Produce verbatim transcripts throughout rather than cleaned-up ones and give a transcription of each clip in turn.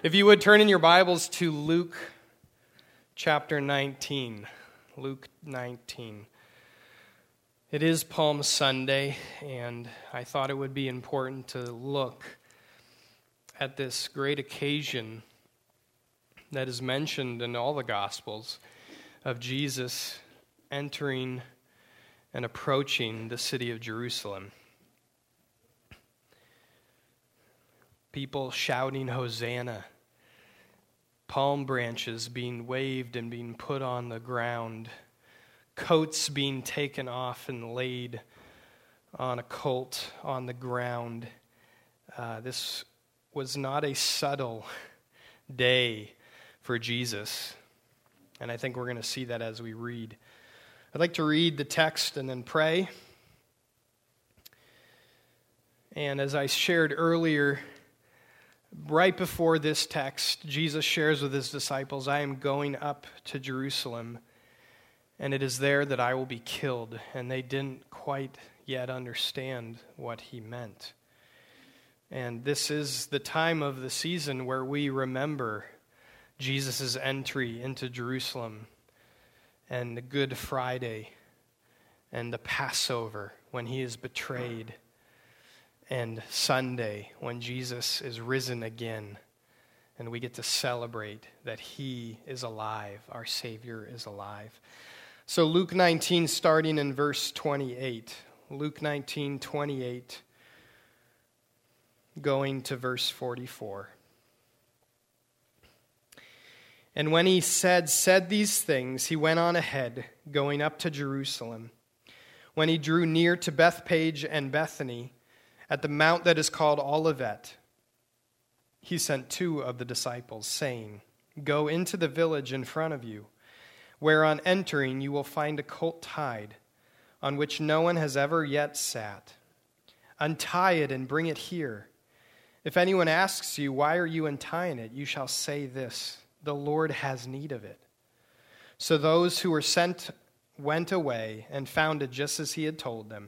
If you would turn in your Bibles to Luke chapter nineteen. Luke nineteen. It is Palm Sunday, and I thought it would be important to look at this great occasion that is mentioned in all the Gospels of Jesus entering and approaching the city of Jerusalem. People shouting Hosanna, palm branches being waved and being put on the ground, coats being taken off and laid on a colt on the ground. Uh, this was not a subtle day for Jesus, and I think we're going to see that as we read. I'd like to read the text and then pray. And as I shared earlier, right before this text, Jesus shares with his disciples, I am going up to Jerusalem, and it is there that I will be killed. And they didn't quite yet understand what he meant. And this is the time of the season where we remember Jesus' entry into Jerusalem, and the Good Friday, and the Passover when he is betrayed, and Sunday when Jesus is risen again, and we get to celebrate that he is alive, our Savior is alive. So Luke nineteen, starting in verse twenty-eight. Luke nineteen, twenty-eight, going to verse forty-four. And when he said, said these things, he went on ahead, going up to Jerusalem. When he drew near to Bethphage and Bethany, at the mount that is called Olivet, he sent two of the disciples, saying, Go into the village in front of you, where on entering you will find a colt tied, on which no one has ever yet sat. Untie it and bring it here. If anyone asks you, Why are you untying it? You shall say this, The Lord has need of it. So those who were sent went away and found it just as he had told them.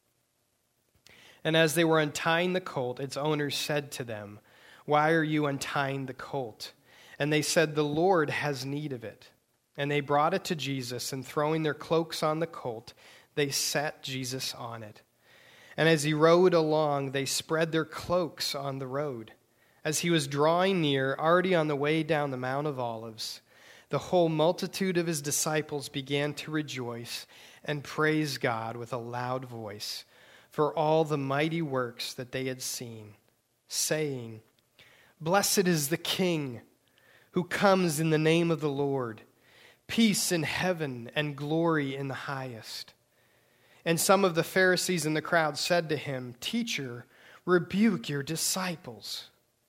And as they were untying the colt, its owners said to them, Why are you untying the colt? And they said, The Lord has need of it. And they brought it to Jesus, and throwing their cloaks on the colt, they set Jesus on it. And as he rode along, they spread their cloaks on the road. As he was drawing near, already on the way down the Mount of Olives, the whole multitude of his disciples began to rejoice and praise God with a loud voice for all the mighty works that they had seen, saying, Blessed is the King who comes in the name of the Lord, peace in heaven and glory in the highest. And some of the Pharisees in the crowd said to him, Teacher, rebuke your disciples.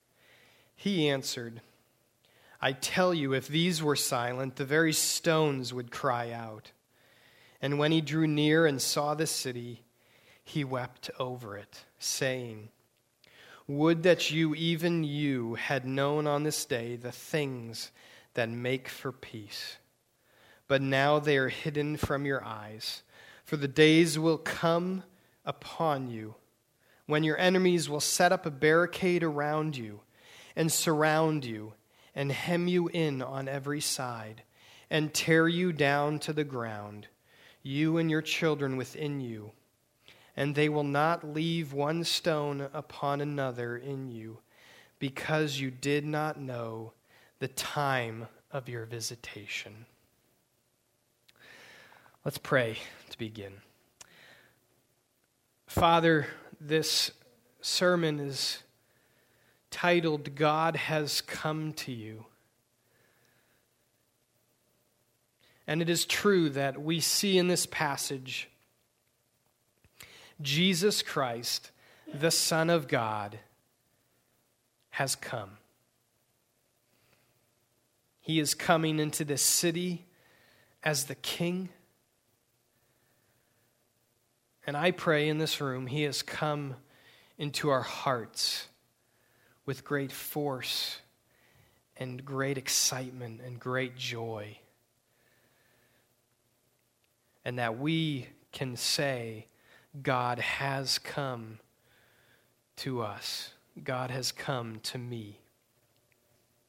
He answered, I tell you, if these were silent, the very stones would cry out. And when he drew near and saw the city, he wept over it, saying, Would that you, even you, had known on this day the things that make for peace. But now they are hidden from your eyes. For the days will come upon you when your enemies will set up a barricade around you and surround you and hem you in on every side and tear you down to the ground, you and your children within you. And they will not leave one stone upon another in you, because you did not know the time of your visitation. Let's pray to begin. Father, this sermon is titled, God Has Come to You. And it is true that we see in this passage Jesus Christ, the Son of God, has come. He is coming into this city as the King. And I pray in this room, he has come into our hearts with great force and great excitement and great joy. And that we can say, God has come to us. God has come to me.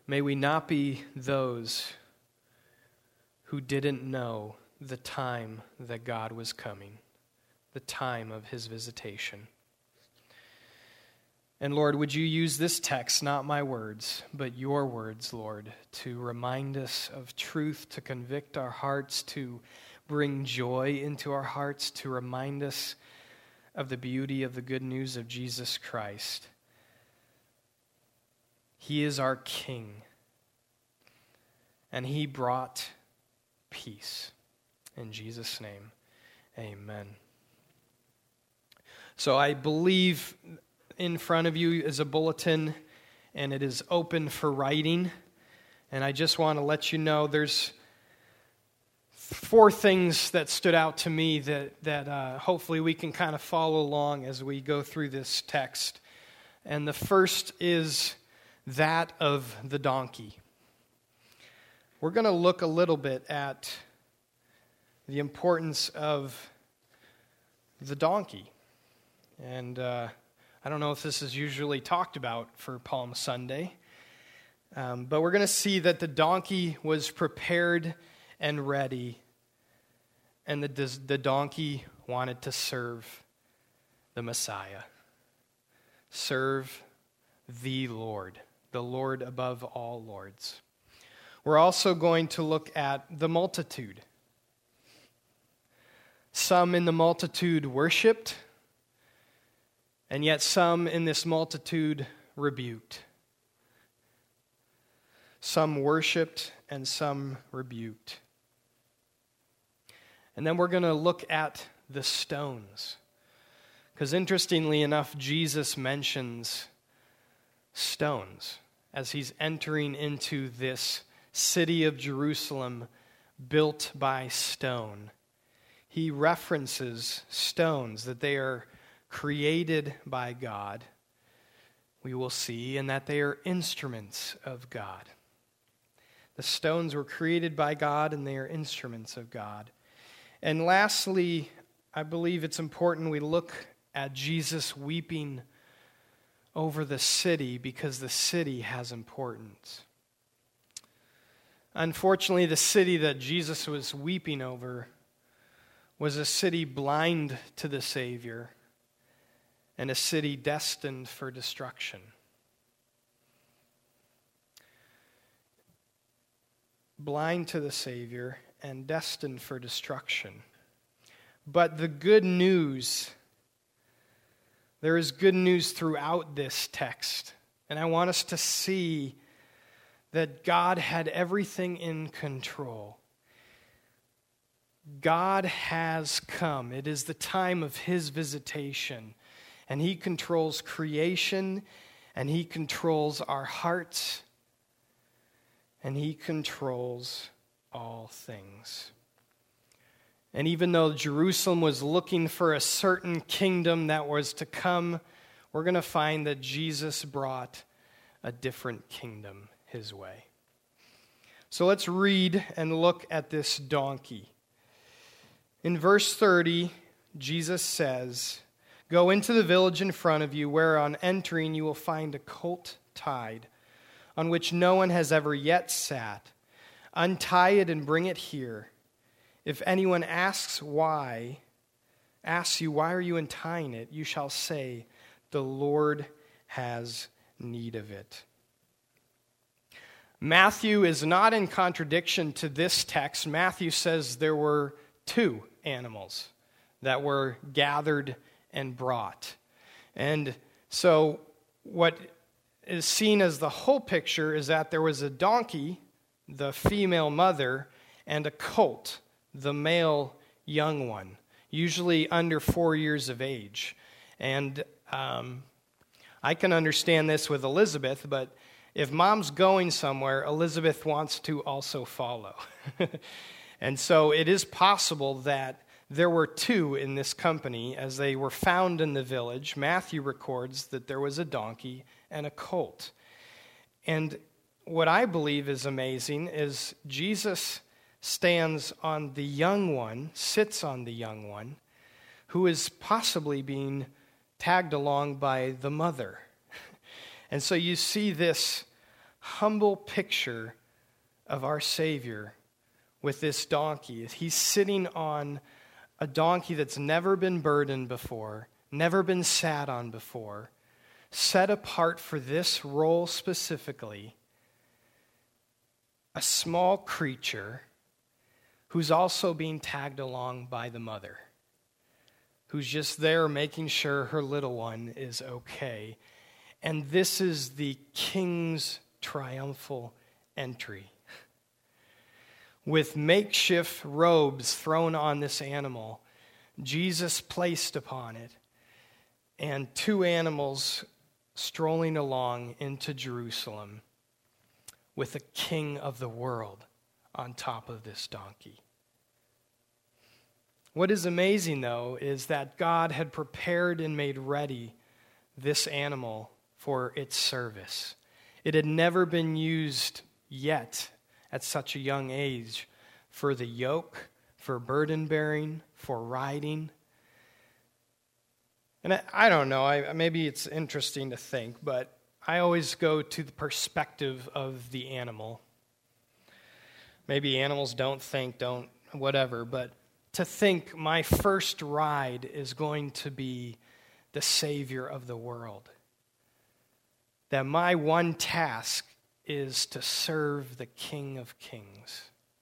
May we not be those who didn't know the time that God was coming, the time of his visitation. And Lord, would you use this text, not my words, but your words, Lord, to remind us of truth, to convict our hearts, to bring joy into our hearts, to remind us of the beauty of the good news of Jesus Christ. He is our King, and he brought peace. In Jesus' name, amen. So I believe in front of you is a bulletin, and it is open for writing. And I just want to let you know there's four things that stood out to me that, that uh, hopefully we can kind of follow along as we go through this text. And the first is that of the donkey. We're going to look a little bit at the importance of the donkey. And uh, I don't know if this is usually talked about for Palm Sunday, um, but we're going to see that the donkey was prepared and ready, and the, the donkey wanted to serve the Messiah, serve the Lord, the Lord above all lords. We're also going to look at the multitude. Some in the multitude worshiped, and yet some in this multitude rebuked. Some worshiped and some rebuked. And then we're going to look at the stones. Because interestingly enough, Jesus mentions stones as he's entering into this city of Jerusalem built by stone. He references stones, that they are created by God, we will see, and that they are instruments of God. The stones were created by God, and they are instruments of God. And lastly, I believe it's important we look at Jesus weeping over the city, because the city has importance. Unfortunately, the city that Jesus was weeping over was a city blind to the Savior, and a city destined for destruction. Blind to the Savior and destined for destruction. But the good news, there is good news throughout this text. And I want us to see that God had everything in control. God has come. It is the time of his visitation. And he controls creation, and he controls our hearts, and he controls all things. And even though Jerusalem was looking for a certain kingdom that was to come, we're going to find that Jesus brought a different kingdom his way. So let's read and look at this donkey. In verse thirty, Jesus says, "Go into the village in front of you, where on entering you will find a colt tied, on which no one has ever yet sat. Untie it and bring it here. If anyone asks why, asks you, why are you untying it? You shall say, the Lord has need of it." Matthew is not in contradiction to this text. Matthew says there were two animals that were gathered and brought. And so what is seen as the whole picture is that there was a donkey, the female mother, and a colt, the male young one, usually under four years of age. And um, I can understand this with Elizabeth, but if mom's going somewhere, Elizabeth wants to also follow. And so it is possible that there were two in this company as they were found in the village. Matthew records that there was a donkey and a colt. And what I believe is amazing is Jesus stands on the young one, sits on the young one, who is possibly being tagged along by the mother. And so you see this humble picture of our Savior with this donkey. He's sitting on a donkey that's never been burdened before, never been sat on before, set apart for this role specifically, a small creature who's also being tagged along by the mother, who's just there making sure her little one is okay. And this is the king's triumphal entry. With makeshift robes thrown on this animal, Jesus placed upon it, and two animals strolling along into Jerusalem with the king of the world on top of this donkey. What is amazing, though, is that God had prepared and made ready this animal for its service. It had never been used yet at such a young age for the yoke, for burden bearing, for riding. And I, I don't know, I, maybe it's interesting to think, but I always go to the perspective of the animal. Maybe animals don't think, don't, whatever, but to think my first ride is going to be the Savior of the world. That my one task is to serve the King of Kings.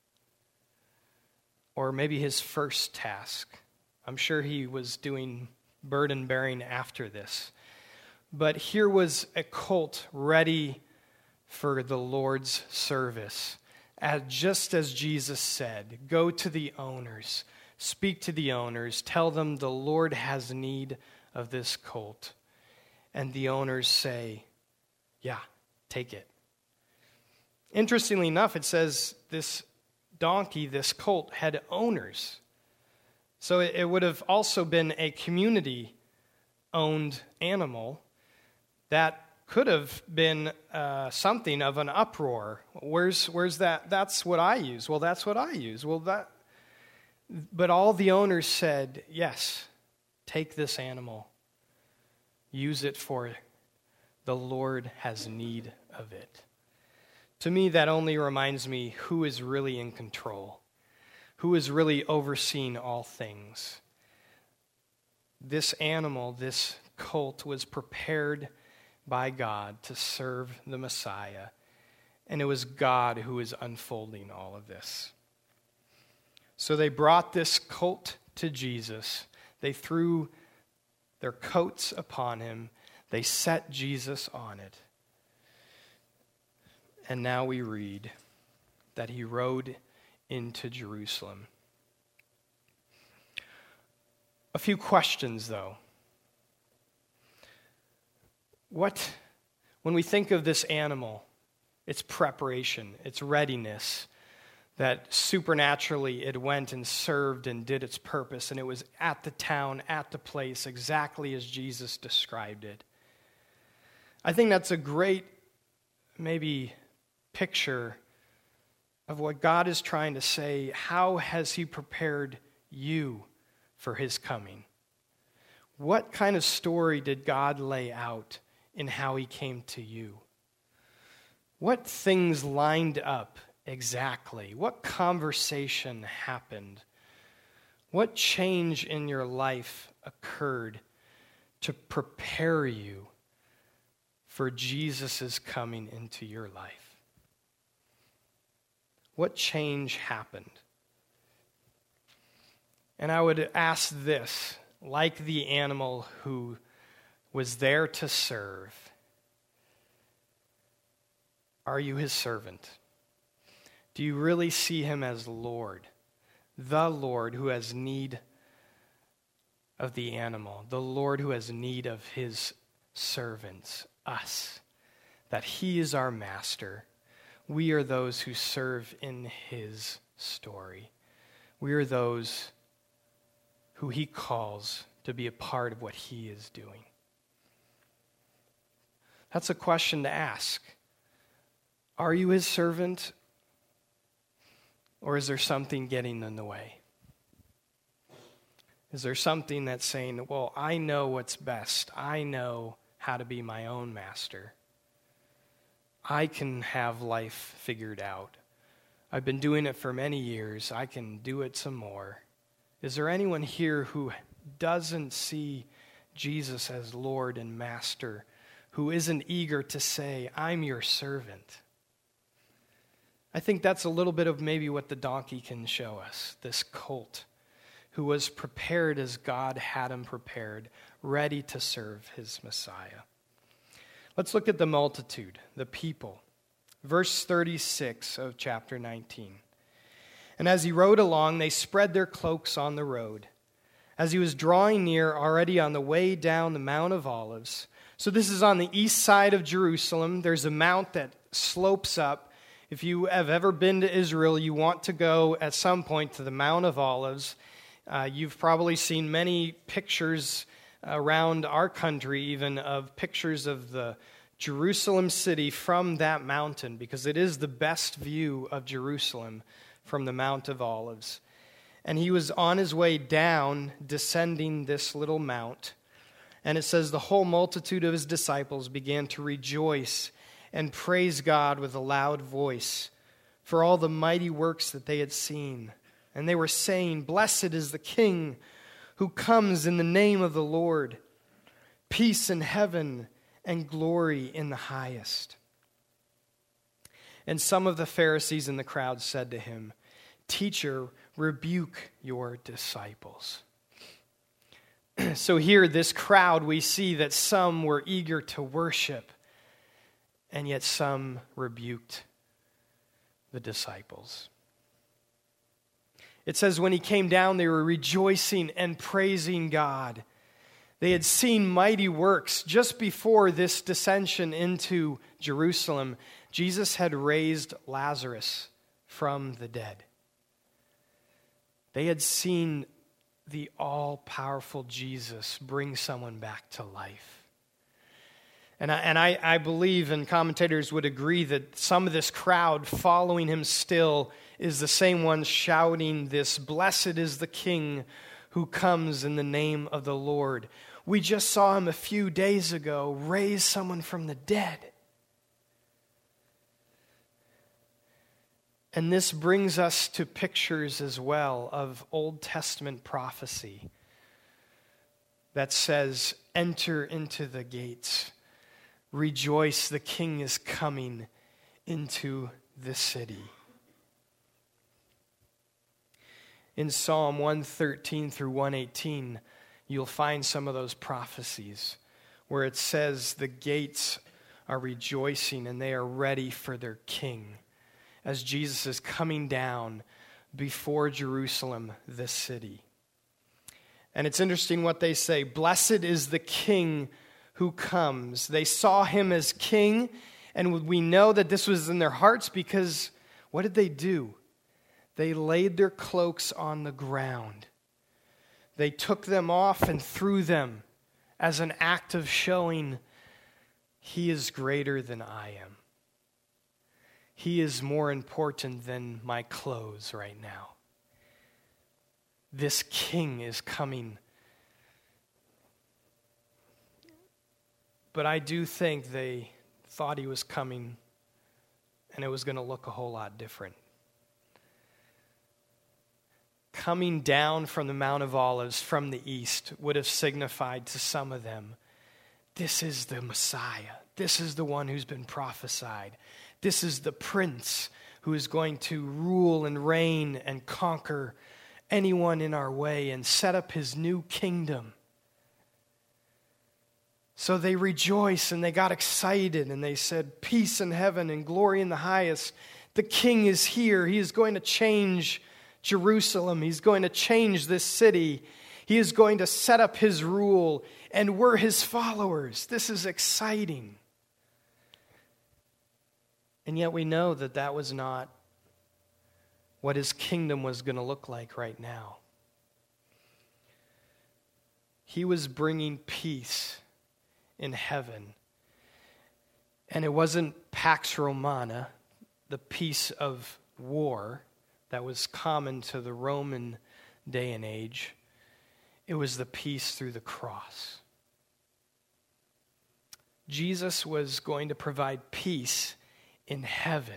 Or maybe his first task. I'm sure he was doing burden bearing after this. But here was a colt ready for the Lord's service. As, just as Jesus said, go to the owners, speak to the owners, tell them the Lord has need of this colt. And the owners say, yeah, take it. Interestingly enough, it says this donkey, this colt, had owners. So it, it would have also been a community-owned animal that could have been uh, something of an uproar. Where's where's that? That's what I use. Well, that's what I use. Well, that. But all the owners said, yes, take this animal. Use it for the Lord has need of it. To me, that only reminds me who is really in control, who is really overseeing all things. This animal, this colt, was prepared by God to serve the Messiah, and it was God who was unfolding all of this. So they brought this colt to Jesus. They threw their coats upon him. They set Jesus on it. And now we read that he rode into Jerusalem. A few questions, though. What, when we think of this animal, its preparation, its readiness, that supernaturally it went and served and did its purpose, and it was at the town, at the place, exactly as Jesus described it. I think that's a great, maybe, picture of what God is trying to say. How has he prepared you for his coming? What kind of story did God lay out in how he came to you? What things lined up exactly? What conversation happened? What change in your life occurred to prepare you for Jesus' coming into your life? What change happened? And I would ask this, like the animal who was there to serve, are you his servant? Do you really see him as Lord, the Lord who has need of the animal, the Lord who has need of his servants, us, that he is our master? We are those who serve in his story. We are those who he calls to be a part of what he is doing. That's a question to ask. Are you his servant? Or is there something getting in the way? Is there something that's saying, well, I know what's best. I know how to be my own master. I can have life figured out. I've been doing it for many years. I can do it some more. Is there anyone here who doesn't see Jesus as Lord and Master, who isn't eager to say, I'm your servant? I think that's a little bit of maybe what the donkey can show us, this colt who was prepared as God had him prepared, ready to serve his Messiah. Let's look at the multitude, the people. Verse thirty-six of chapter nineteen. And as he rode along, they spread their cloaks on the road. As he was drawing near, already on the way down the Mount of Olives. So this is on the east side of Jerusalem. There's a mount that slopes up. If you have ever been to Israel, you want to go at some point to the Mount of Olives. Uh, you've probably seen many pictures around our country, even of pictures of the Jerusalem city from that mountain, because it is the best view of Jerusalem from the Mount of Olives. And he was on his way down, descending this little mount. And it says, the whole multitude of his disciples began to rejoice and praise God with a loud voice for all the mighty works that they had seen. And they were saying, Blessed is the King who comes in the name of the Lord. Peace in heaven and glory in the highest. And some of the Pharisees in the crowd said to him, Teacher, rebuke your disciples. So here, this crowd, we see that some were eager to worship, and yet some rebuked the disciples. It says when he came down, they were rejoicing and praising God. They had seen mighty works. Just before this descension into Jerusalem, Jesus had raised Lazarus from the dead. They had seen the all-powerful Jesus bring someone back to life. And I, and I, I believe, and commentators would agree, that some of this crowd following him still is the same one shouting this, Blessed is the King who comes in the name of the Lord. We just saw him a few days ago raise someone from the dead. And this brings us to pictures as well of Old Testament prophecy that says, Enter into the gates. Rejoice, the King is coming into the city. In Psalm one thirteen through one eighteen, you'll find some of those prophecies where it says the gates are rejoicing and they are ready for their King as Jesus is coming down before Jerusalem, this city. And it's interesting what they say. Blessed is the King who comes. They saw him as king, and we know that this was in their hearts because what did they do? They laid their cloaks on the ground. They took them off and threw them as an act of showing he is greater than I am. He is more important than my clothes right now. This king is coming. But I do think they thought he was coming and it was going to look a whole lot different. Coming down from the Mount of Olives from the east would have signified to some of them, this is the Messiah. This is the one who's been prophesied. This is the prince who is going to rule and reign and conquer anyone in our way and set up his new kingdom. So they rejoiced and they got excited and they said, peace in heaven and glory in the highest. The king is here. He is going to change Jerusalem. He's going to change this city. He is going to set up his rule, and we're his followers. This is exciting. And yet we know that that was not what his kingdom was going to look like right now. He was bringing peace in heaven. And it wasn't Pax Romana, the peace of war that was common to the Roman day and age. It was the peace through the cross. Jesus was going to provide peace in heaven.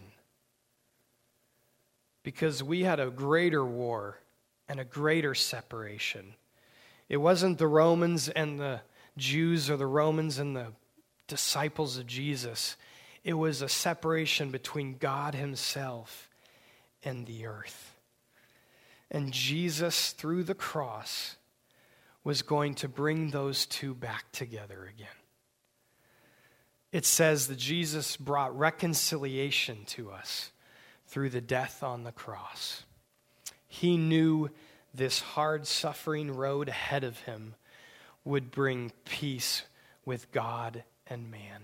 Because we had a greater war and a greater separation. It wasn't the Romans and the Jews or the Romans and the disciples of Jesus. It was a separation between God himself and the earth. And Jesus, through the cross, was going to bring those two back together again. It says that Jesus brought reconciliation to us through the death on the cross. He knew this hard suffering road ahead of him would bring peace with God and man.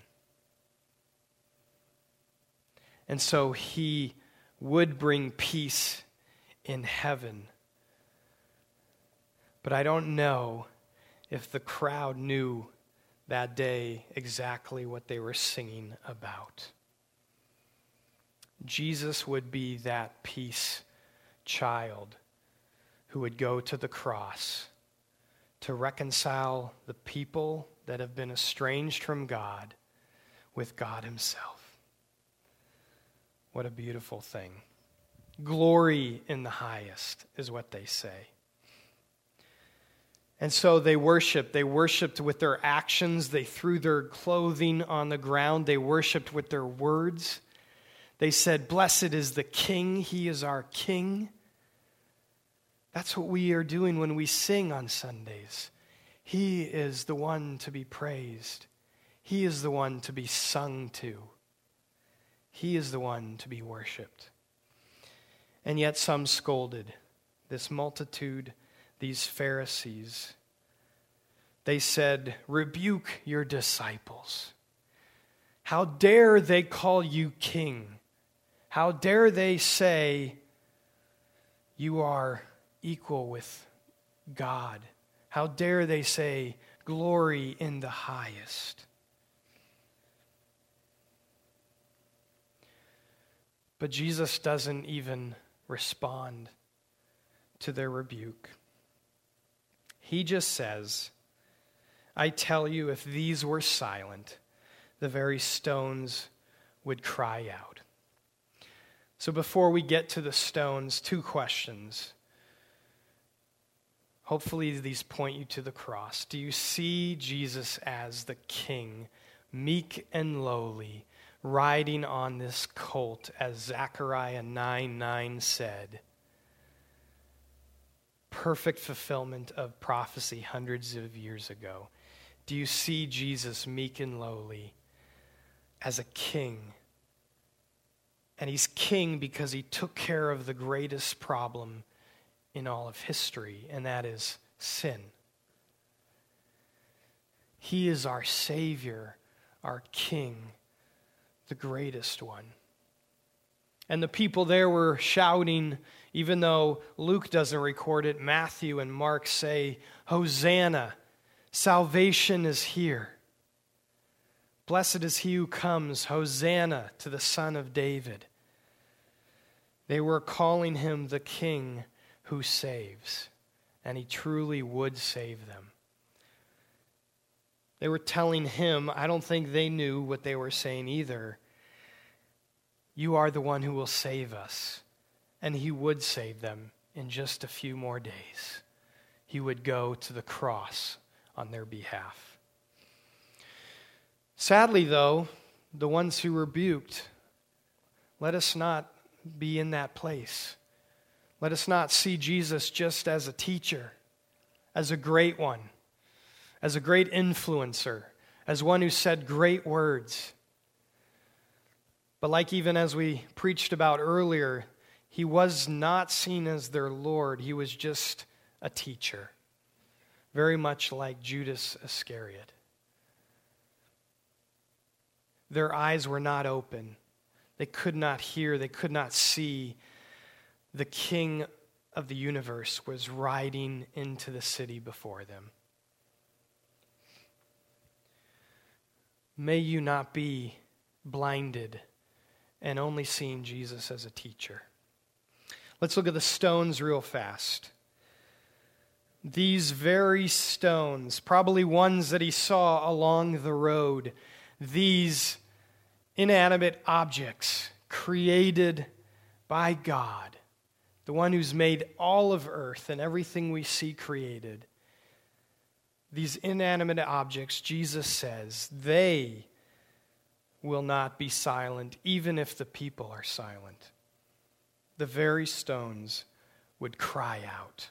And so he would bring peace in heaven. But I don't know if the crowd knew that day exactly what they were singing about. Jesus would be that peace child who would go to the cross to reconcile the people that have been estranged from God with God himself. What a beautiful thing. Glory in the highest is what they say. And so they worshiped. They worshiped with their actions. They threw their clothing on the ground. They worshiped with their words. They said, "Blessed is the King. He is our King." That's what we are doing when we sing on Sundays. He is the one to be praised. He is the one to be sung to. He is the one to be worshiped. And yet some scolded this multitude, these Pharisees. They said, "Rebuke your disciples. How dare they call you king? How dare they say you are equal with God? How dare they say glory in the highest?" But Jesus doesn't even respond to their rebuke. He just says, "I tell you, if these were silent, the very stones would cry out." So before we get to the stones, two questions. Hopefully these point you to the cross. Do you see Jesus as the King, meek and lowly, riding on this colt, as Zechariah nine nine said? Perfect fulfillment of prophecy hundreds of years ago. Do you see Jesus meek and lowly as a king? And he's king because he took care of the greatest problem in all of history, and that is sin. He is our Savior, our King, the greatest one. And the people there were shouting, even though Luke doesn't record it, Matthew and Mark say, "Hosanna, salvation is here. Blessed is he who comes, Hosanna to the Son of David." They were calling him the King who saves, and he truly would save them. They were telling him, I don't think they knew what they were saying either, "You are the one who will save us." And he would save them in just a few more days. He would go to the cross on their behalf. Sadly, though, the ones who rebuked, let us not be in that place. Let us not see Jesus just as a teacher, as a great one, as a great influencer, as one who said great words. But like even as we preached about earlier, he was not seen as their Lord. He was just a teacher, very much like Judas Iscariot. Their eyes were not open. They could not hear. They could not see. The King of the universe was riding into the city before them. May you not be blinded and only seeing Jesus as a teacher. Let's look at the stones real fast. These very stones, probably ones that he saw along the road, these inanimate objects created by God, the one who's made all of earth and everything we see created, these inanimate objects, Jesus says, they will not be silent, even if the people are silent. The very stones would cry out.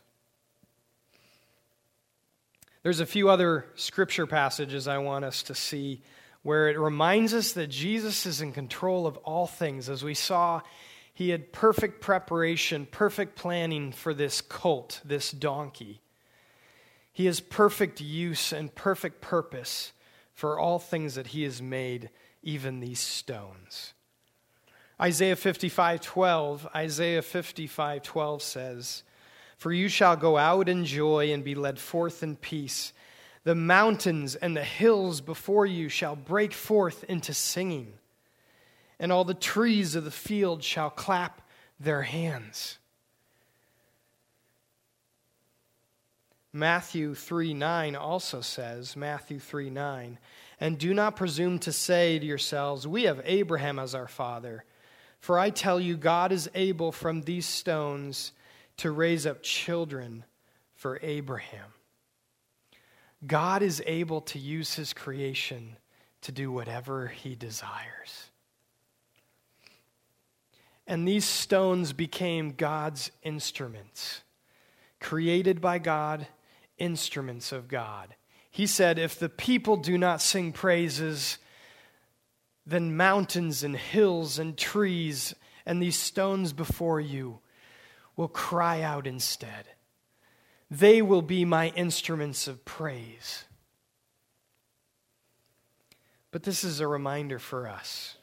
There's a few other scripture passages I want us to see where it reminds us that Jesus is in control of all things. As we saw, he had perfect preparation, perfect planning for this colt, this donkey. He has perfect use and perfect purpose for all things that he has made, even these stones. Isaiah fifty-five twelve, Isaiah fifty-five twelve says, "For you shall go out in joy and be led forth in peace. The mountains and the hills before you shall break forth into singing, and all the trees of the field shall clap their hands." Matthew three nine also says, Matthew three nine, "And do not presume to say to yourselves, 'We have Abraham as our father.' For I tell you, God is able from these stones to raise up children for Abraham." God is able to use his creation to do whatever he desires. And these stones became God's instruments, created by God, instruments of God. He said, if the people do not sing praises, then mountains and hills and trees and these stones before you will cry out instead. They will be my instruments of praise. But this is a reminder for us.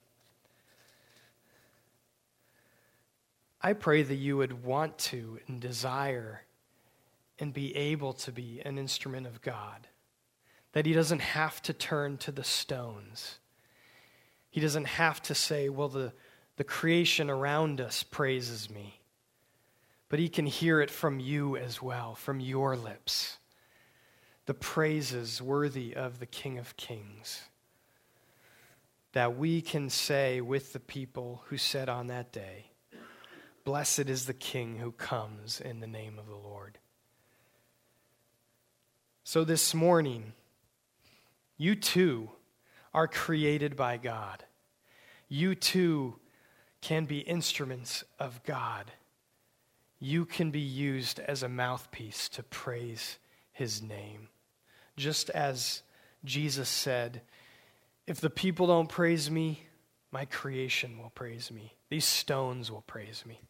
I pray that you would want to and desire and be able to be an instrument of God. That he doesn't have to turn to the stones. He doesn't have to say, well, the, the creation around us praises me. But he can hear it from you as well, from your lips. The praises worthy of the King of Kings. That we can say with the people who said on that day, "Blessed is the King who comes in the name of the Lord." So this morning, you too are created by God. You too can be instruments of God. You can be used as a mouthpiece to praise his name. Just as Jesus said, if the people don't praise me, my creation will praise me. These stones will praise me.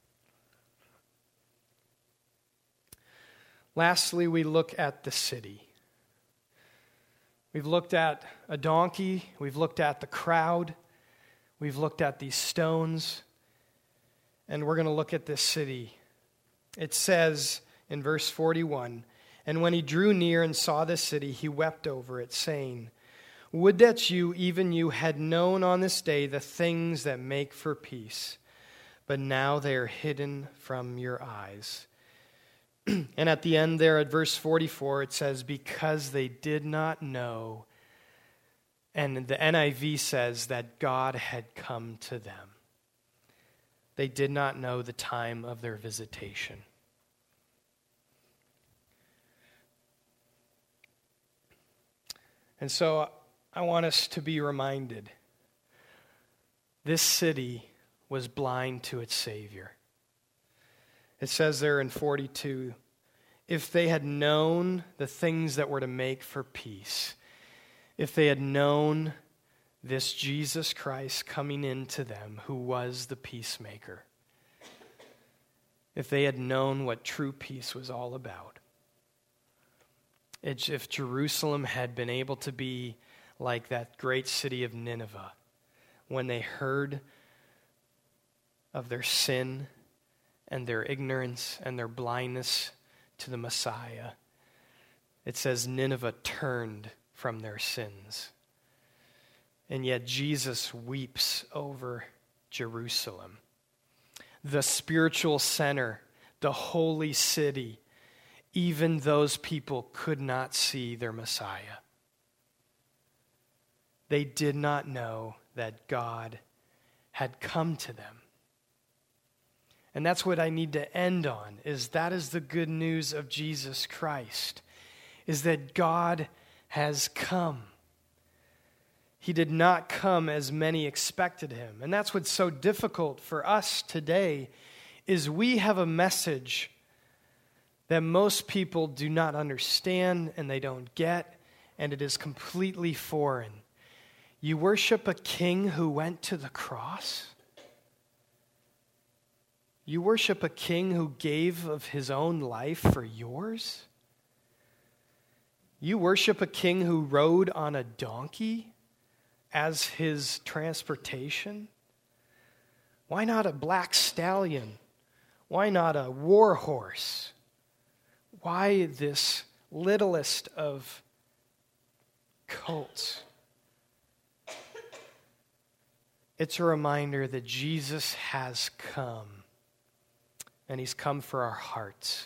Lastly, we look at the city. We've looked at a donkey. We've looked at the crowd. We've looked at these stones. And we're going to look at this city. It says in verse forty-one, "And when he drew near and saw the city, he wept over it, saying, 'Would that you, even you, had known on this day the things that make for peace, but now they are hidden from your eyes.'" And at the end there at verse forty-four, it says, "Because they did not know," and the N I V says that God had come to them. They did not know the time of their visitation. And so I want us to be reminded, this city was blind to its Savior. It says there in forty-two, if they had known the things that were to make for peace, if they had known this Jesus Christ coming into them, who was the peacemaker, if they had known what true peace was all about, if Jerusalem had been able to be like that great city of Nineveh, when they heard of their sin and their ignorance and their blindness to the Messiah, it says Nineveh turned from their sins. And yet Jesus weeps over Jerusalem, the spiritual center, the holy city. Even those people could not see their Messiah. They did not know that God had come to them. And that's what I need to end on, is that is the good news of Jesus Christ, is that God has come. He did not come as many expected him. And that's what's so difficult for us today, is we have a message that most people do not understand and they don't get, and it is completely foreign. You worship a king who went to the cross? You worship a king who gave of his own life for yours? You worship a king who rode on a donkey as his transportation? Why not a black stallion? Why not a war horse? Why this littlest of cults? It's a reminder that Jesus has come, and he's come for our hearts,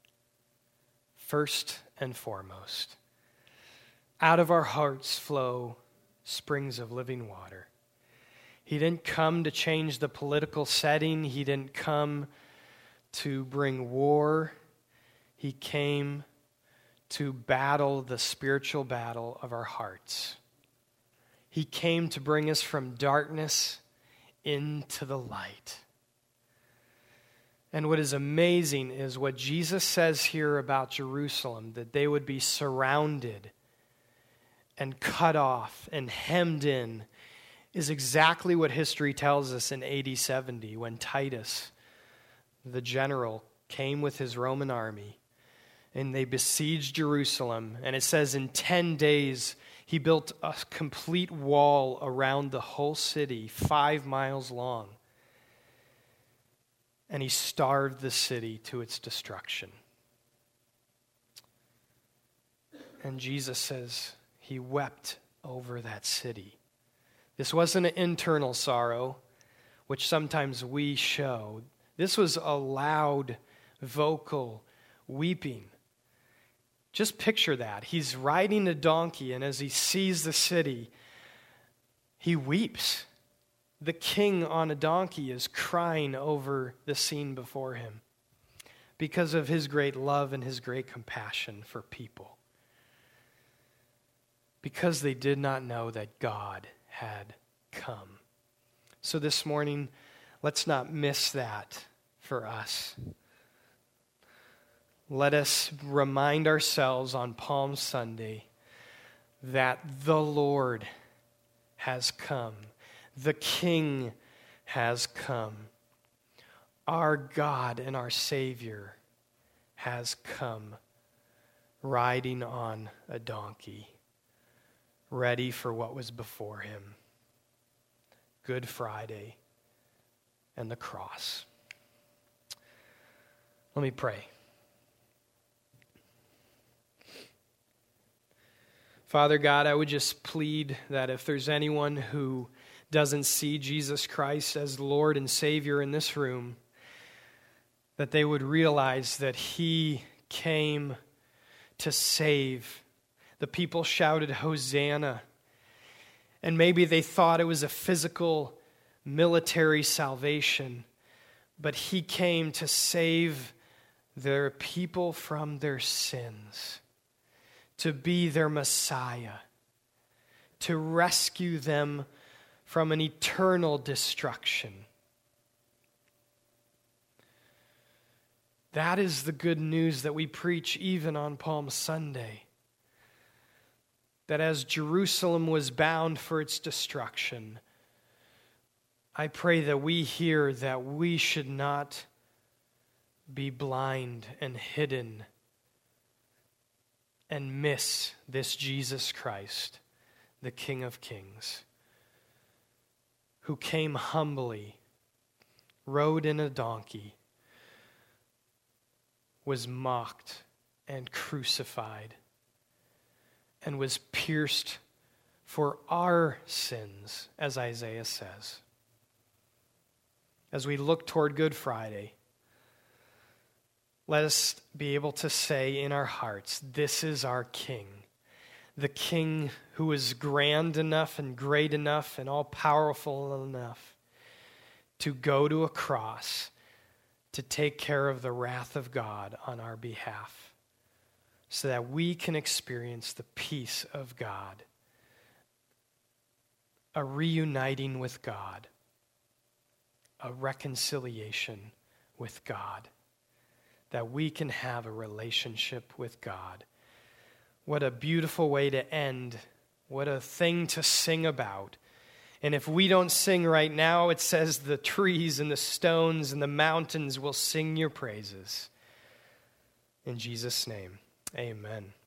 first and foremost. Out of our hearts flow springs of living water. He didn't come to change the political setting. He didn't come to bring war. He came to battle the spiritual battle of our hearts. He came to bring us from darkness into the light. And what is amazing is what Jesus says here about Jerusalem, that they would be surrounded and cut off and hemmed in, is exactly what history tells us in A D seventy when Titus, the general, came with his Roman army and they besieged Jerusalem. And it says in ten days, he built a complete wall around the whole city, five miles long. And he starved the city to its destruction. And Jesus says he wept over that city. This wasn't an internal sorrow, which sometimes we show. This was a loud, vocal weeping. Just picture that. He's riding a donkey, and as he sees the city, he weeps. The king on a donkey is crying over the scene before him because of his great love and his great compassion for people. Because they did not know that God had come. So this morning, let's not miss that for us. Let us remind ourselves on Palm Sunday that the Lord has come. The King has come. Our God and our Savior has come, riding on a donkey, ready for what was before him. Good Friday and the cross. Let me pray. Father God, I would just plead that if there's anyone who doesn't see Jesus Christ as Lord and Savior in this room, that they would realize that he came to save. The people shouted, Hosanna. And maybe they thought it was a physical military salvation, but he came to save their people from their sins, to be their Messiah, to rescue them from an eternal destruction. That is the good news that we preach even on Palm Sunday. That as Jerusalem was bound for its destruction, I pray that we hear that we should not be blind and hidden and miss this Jesus Christ, the King of Kings, who came humbly, rode in a donkey, was mocked and crucified, and was pierced for our sins, as Isaiah says. As we look toward Good Friday, let us be able to say in our hearts, this is our King, the King who is grand enough and great enough and all-powerful enough to go to a cross to take care of the wrath of God on our behalf so that we can experience the peace of God, a reuniting with God, a reconciliation with God, that we can have a relationship with God. What a beautiful way to end. What a thing to sing about. And if we don't sing right now, it says the trees and the stones and the mountains will sing your praises. In Jesus' name, amen.